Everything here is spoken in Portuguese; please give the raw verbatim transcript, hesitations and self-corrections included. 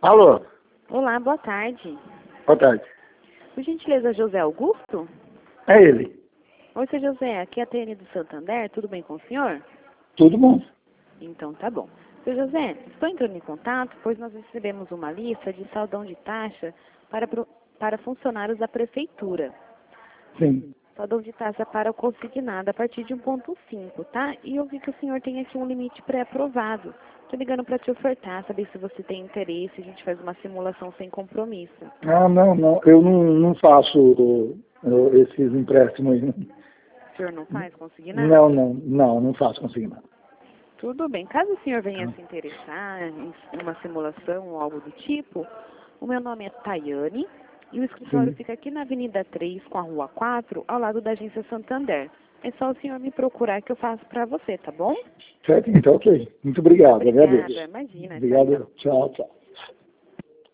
Alô, Olá, boa tarde. boa tarde. Por gentileza, José Augusto? É ele. Oi, seu José, aqui é a Tânia do Santander, tudo bem com o senhor? Tudo bom? Então tá bom. Seu José, estou entrando em contato, pois nós recebemos uma lista de saldão de taxa para, pro- para funcionários da prefeitura. Sim. Saldão de taxa para o consignado a partir de um ponto cinco, tá? E eu vi que o senhor tem aqui um limite pré-aprovado. Estou ligando para te ofertar, saber se você tem interesse, a gente faz uma simulação sem compromisso. Ah, não, não. Eu não, não faço uh, uh, esses empréstimos aí. O senhor não faz consignado? Não, não, não, não faço consignado. Tudo bem. Caso o senhor venha se interessar em uma simulação ou algo do tipo, o meu nome é Tayane e o escritório Sim. fica aqui na Avenida três com a Rua quatro, ao lado da agência Santander. É só o senhor me procurar que eu faço para você, tá bom? Certo? Então, ok. Muito obrigado. Obrigada. Agradeço. Imagina. Tchau, Obrigado. tchau. Tchau, tchau.